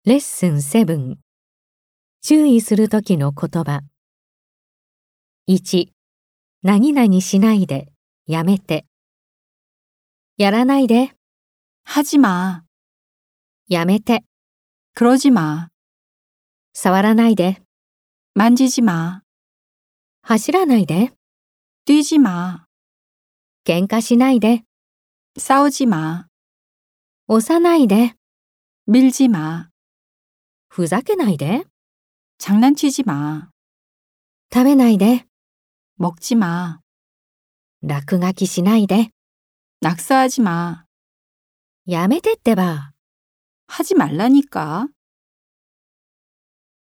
レッスン7。注意するときの言葉。1、何々しないで、やめて。やらないで、 하지 마. やめて。 그러지 마. 触らないで、 만지지 마. 走らないで、 뛰지 마. 喧嘩しないで、 싸우지 마. 押さないで、 밀지 마. ふざけないで、 장난치지 마. 食べないで、 먹지 마. 落書きしないで、 낙서하지 마. やめてってば。 하지 말라니까.